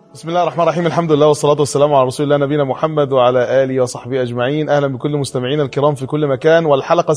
بسم الله الرحمن الرحيم. الحمد لله والصلاة والسلام على رسول الله نبينا محمد وعلى آله وصحبه أجمعين. أهلا بكل مستمعينا الكرام في كل مكان، والحلقة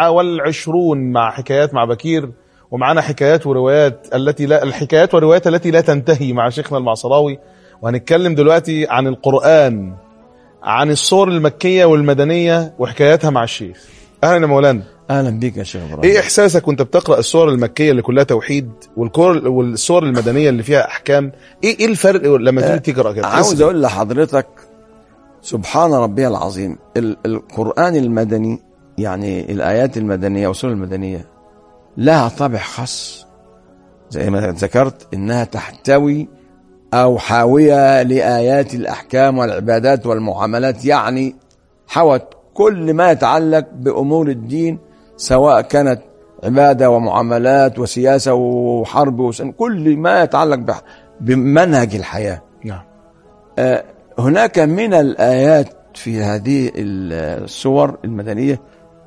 27 مع حكايات مع بكير، ومعنا حكايات وروايات الحكايات والروايات التي لا تنتهي مع شيخنا المعصراوي. وهنتكلم دلوقتي عن القرآن، عن الصور المكية والمدنية وحكاياتها مع الشيخ. أهلا يا مولانا. اهلا بيك يا شيخ ابراهيم. ايه احساسك وانت بتقرأ الصور المكية اللي كلها توحيد والصور المدنية اللي فيها احكام؟ ايه الفرق لما تيجي تقرأ كده؟ عاوز اقول لحضرتك سبحان ربي العظيم، القرآن المدني يعني الايات المدنية والسور المدنية لها طابع خاص، زي ما ذكرت انها تحتوي او حاوية لآيات الاحكام والعبادات والمعاملات، يعني حوت كل ما يتعلق بامور الدين، سواء كانت عبادة ومعاملات وسياسة وحرب كل ما يتعلق بمنهج الحياة. نعم. هناك من الآيات في هذه الصور المدنية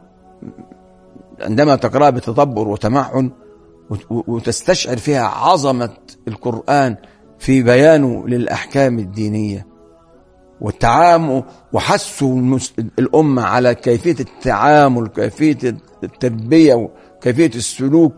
عندما تقرأها بتدبر وتمعن وتستشعر فيها عظمة القرآن في بيانه للأحكام الدينية والتعامل، وحثوا الأمة على كيفية التعامل، كيفية التربية وكيفية السلوك،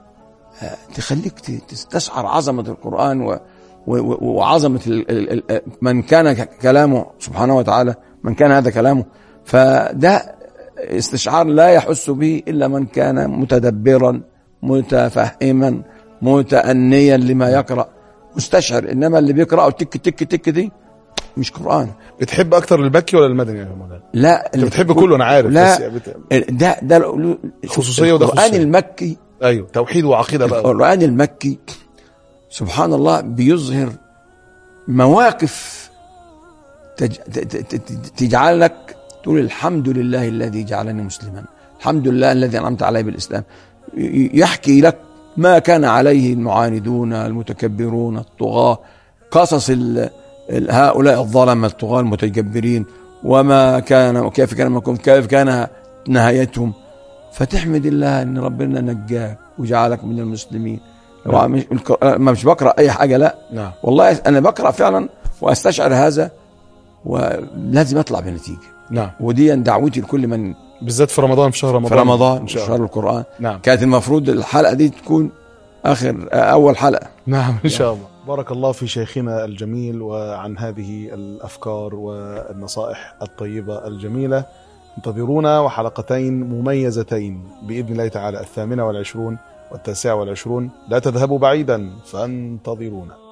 تخليك تستشعر عظمة القرآن وعظمة من كان كلامه سبحانه وتعالى، من كان هذا كلامه. فده استشعار لا يحس به إلا من كان متدبرا متفهما متأنيا لما يقرأ مستشعر. إنما اللي بيقرأه تك تك تك دي مش قرآن. بتحب اكتر المكي ولا المدني يا مولانا؟ لا، انت بتحب كله انا عارف. لا، بس ده خصوصيه وده القرآن المكي. ايوه، توحيد وعقيده بقى. القرآن المكي سبحان الله بيظهر مواقف تجعلك تقول الحمد لله الذي جعلني مسلما، الحمد لله الذي أنعمت علي بالإسلام. يحكي لك ما كان عليه المعاندون المتكبرون الطغاة، قصص هؤلاء الظلمة الطغاة المتجبرين، وما كان وكيف كان مكم، كيف كان نهايتهم. فتحمد الله ان ربنا نجاك وجعلك من المسلمين. مش بقرأ اي حاجة، لا. نعم. والله انا بقرأ فعلا واستشعر هذا، ولازم اطلع بنتيجة. نعم. ودي دعوتي لكل من، بالذات في رمضان، في شهر رمضان، في رمضان شهر القرآن. نعم. كانت المفروض الحلقة دي تكون اول حلقة. نعم ان شاء الله. بارك الله في شيخنا الجميل وعن هذه الافكار والنصائح الطيبة الجميلة. انتظرونا وحلقتين مميزتين بإذن الله تعالى، 28 و29. لا تذهبوا بعيدا، فانتظرونا.